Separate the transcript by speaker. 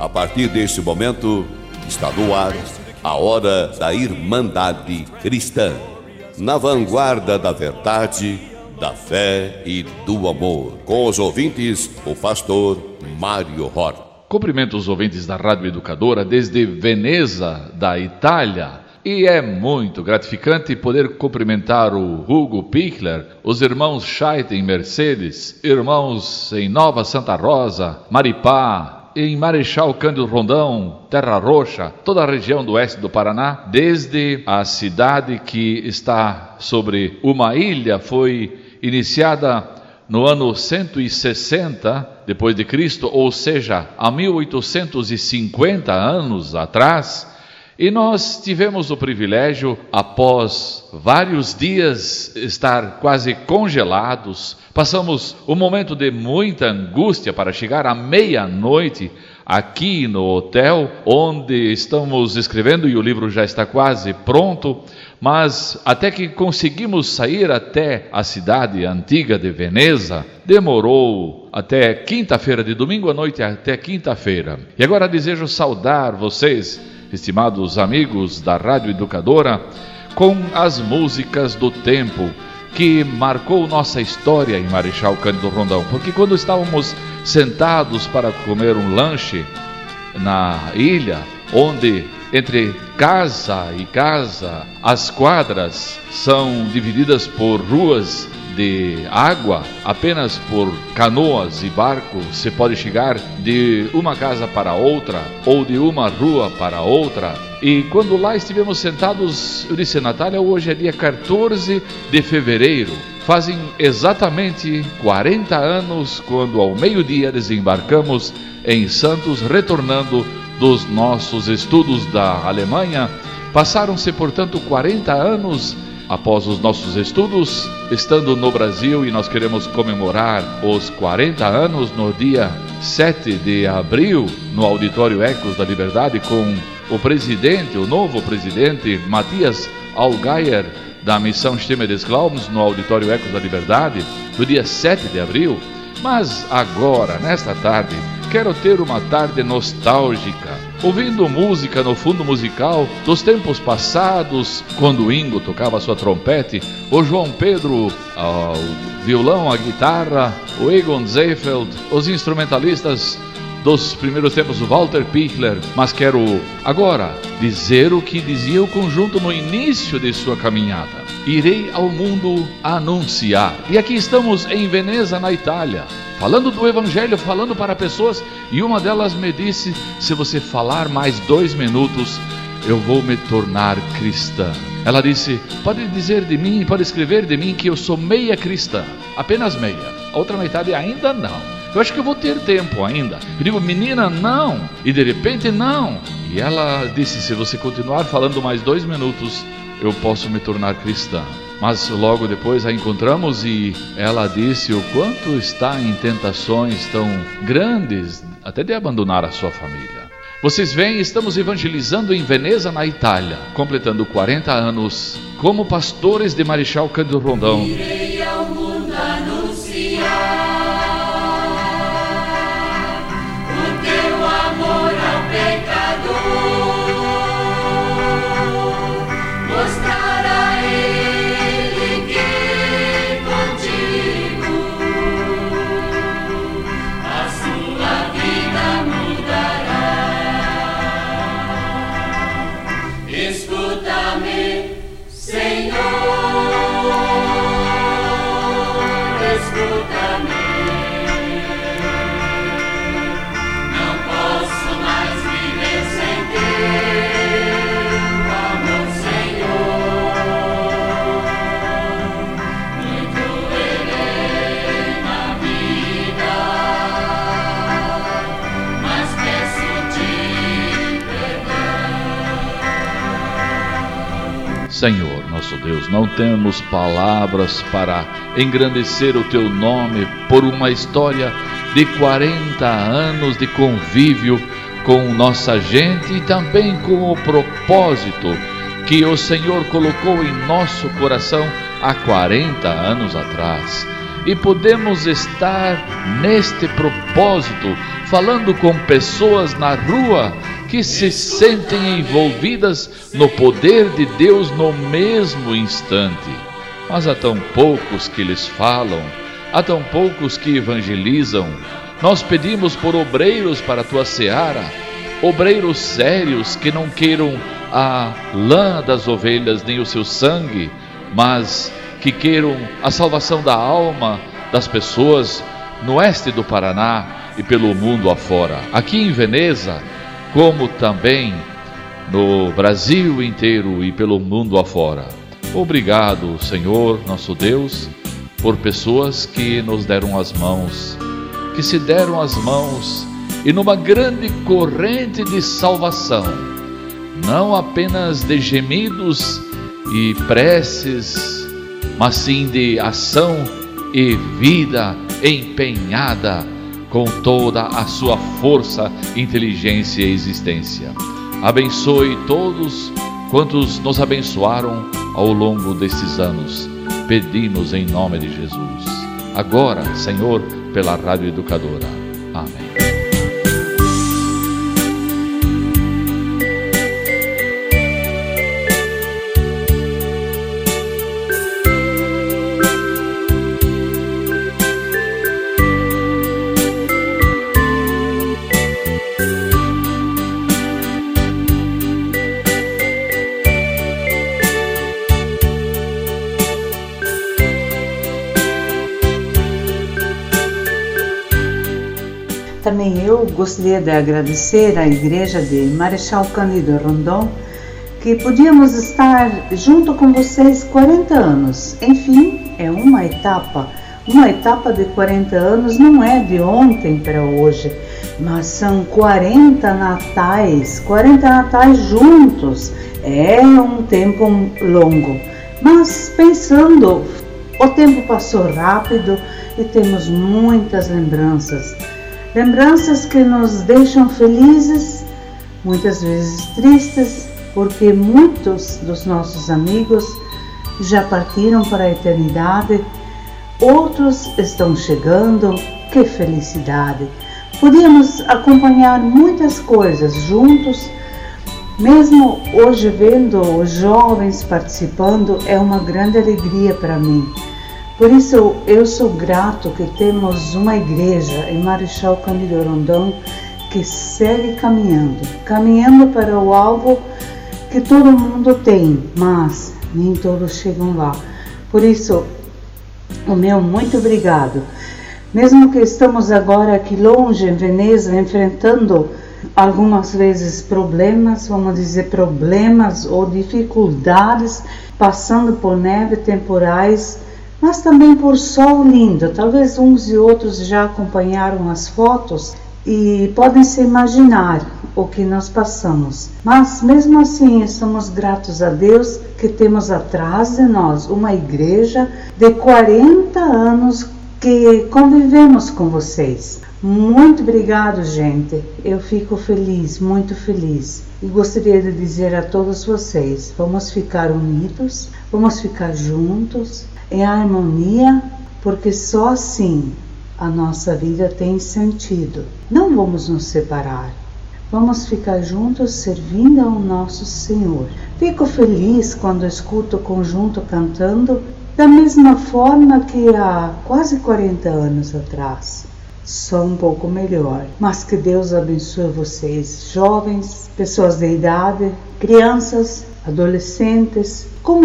Speaker 1: A partir deste momento, está no ar a Hora da Irmandade Cristã, na vanguarda da verdade, da fé e do amor. Com os ouvintes, o pastor Mário Hort.
Speaker 2: Cumprimento os ouvintes da Rádio Educadora desde Veneza, da Itália. E é muito gratificante poder cumprimentar o Hugo Pichler, os irmãos Scheidt em Mercedes, irmãos em Nova Santa Rosa, Maripá, em Marechal Cândido Rondão, Terra Roxa, toda a região do oeste do Paraná, desde a cidade que está sobre uma ilha, foi iniciada no ano 160 depois de Cristo, ou seja, há 1850 anos atrás. E nós tivemos o privilégio, após vários dias estar quase congelados, passamos um momento de muita angústia para chegar à meia-noite aqui no hotel, onde estamos escrevendo, e o livro já está quase pronto, mas até que conseguimos sair até a cidade antiga de Veneza, demorou até quinta-feira, de domingo à noite até quinta-feira. E agora desejo saudar vocês, estimados amigos da Rádio Educadora, com as músicas do tempo que marcou nossa história em Marechal Cândido Rondão, porque quando estávamos sentados para comer um lanche na ilha, onde entre casa e casa as quadras são divididas por ruas de água, apenas por canoas e barcos você pode chegar de uma casa para outra ou de uma rua para outra. E quando lá estivemos sentados, eu disse: Natália, hoje é dia 14 de fevereiro, fazem exatamente 40 anos quando ao meio-dia desembarcamos em Santos, retornando dos nossos estudos da Alemanha. Passaram-se, portanto, 40 anos após os nossos estudos, estando no Brasil, e nós queremos comemorar os 40 anos no dia 7 de abril, no Auditório Ecos da Liberdade, com o presidente, o novo presidente, Matthias Allgaier, da Missão Stimme des Glaubens, no Auditório Ecos da Liberdade, no dia 7 de abril. Mas agora, nesta tarde, quero ter uma tarde nostálgica, ouvindo música no fundo musical dos tempos passados, quando o Ingo tocava sua trompete, o João Pedro ao violão, a guitarra, o Egon Seefeld, os instrumentalistas dos primeiros tempos, o Walter Pichler. Mas quero agora dizer o que dizia o conjunto no início de sua caminhada: irei ao mundo anunciar. E aqui estamos em Veneza, na Itália, falando do Evangelho, falando para pessoas, e uma delas me disse: se você falar mais 2 minutos, eu vou me tornar cristã. Ela disse: pode dizer de mim, pode escrever de mim que eu sou meia cristã, apenas meia. A outra metade ainda não. Eu acho que eu vou ter tempo ainda. Eu digo: menina, não. E de repente, não. E ela disse: se você continuar falando mais 2 minutos, eu posso me tornar cristã. Mas logo depois a encontramos e ela disse o quanto está em tentações tão grandes, até de abandonar a sua família. Vocês veem, estamos evangelizando em Veneza, na Itália, completando 40 anos como pastores de Marechal Cândido Rondão.
Speaker 3: Irei ao mundo anunciar o teu amor ao pecador, mostrar a ele que contigo a sua vida mudará. Escuta-me, Senhor, escuta-me. Não posso mais viver sem teu amor, Senhor. Muito errei na vida, mas peço-te perdão.
Speaker 2: Senhor, nosso Deus, não temos palavras para engrandecer o teu nome por uma história de 40 anos de convívio com nossa gente e também com o propósito que o Senhor colocou em nosso coração há 40 anos atrás. e podemos estar neste propósito, falando com pessoas na rua que se sentem envolvidas no poder de Deus no mesmo instante. Mas há tão poucos que lhes falam, há tão poucos que evangelizam. Nós pedimos por obreiros para a tua seara, obreiros sérios que não queiram a lã das ovelhas nem o seu sangue, mas que queiram a salvação da alma das pessoas no oeste do Paraná e pelo mundo afora. Aqui em Veneza, como também no Brasil inteiro e pelo mundo afora. Obrigado, Senhor, nosso Deus, por pessoas que nos deram as mãos, que se deram as mãos e numa grande corrente de salvação, não apenas de gemidos e preces, mas sim de ação e vida empenhada com toda a sua força, inteligência e existência. Abençoe todos quantos nos abençoaram ao longo desses anos. Pedimos em nome de Jesus. Agora, Senhor, pela Rádio Educadora. Amém.
Speaker 4: Também eu gostaria de agradecer à Igreja de Marechal Cândido Rondon, que podíamos estar junto com vocês 40 anos. Enfim, é uma etapa de 40 anos não é de ontem para hoje, mas são 40 natais juntos. É um tempo longo, mas pensando, o tempo passou rápido e temos muitas lembranças que nos deixam felizes, muitas vezes tristes, porque muitos dos nossos amigos já partiram para a eternidade, outros estão chegando. Que felicidade! Podíamos acompanhar muitas coisas juntos, mesmo hoje vendo os jovens participando, é uma grande alegria para mim. Por isso eu sou grato que temos uma igreja em Marechal Cândido Rondon que segue caminhando para o alvo que todo mundo tem, mas nem todos chegam lá. Por isso, o meu muito obrigado. Mesmo que estamos agora aqui longe em Veneza, enfrentando algumas vezes problemas ou dificuldades, passando por neve, temporais, mas também por sol lindo. Talvez uns e outros já acompanharam as fotos e podem se imaginar o que nós passamos. Mas mesmo assim estamos gratos a Deus que temos atrás de nós uma igreja de 40 anos que convivemos com vocês. Muito obrigado, gente. Eu fico feliz, muito feliz. E gostaria de dizer a todos vocês, vamos ficar unidos, vamos ficar juntos, em harmonia, porque só assim a nossa vida tem sentido. Não vamos nos separar. Vamos ficar juntos servindo ao nosso Senhor. Fico feliz quando escuto o conjunto cantando da mesma forma que há quase 40 anos atrás. Só um pouco melhor. Mas que Deus abençoe vocês, jovens, pessoas de idade, crianças, adolescentes,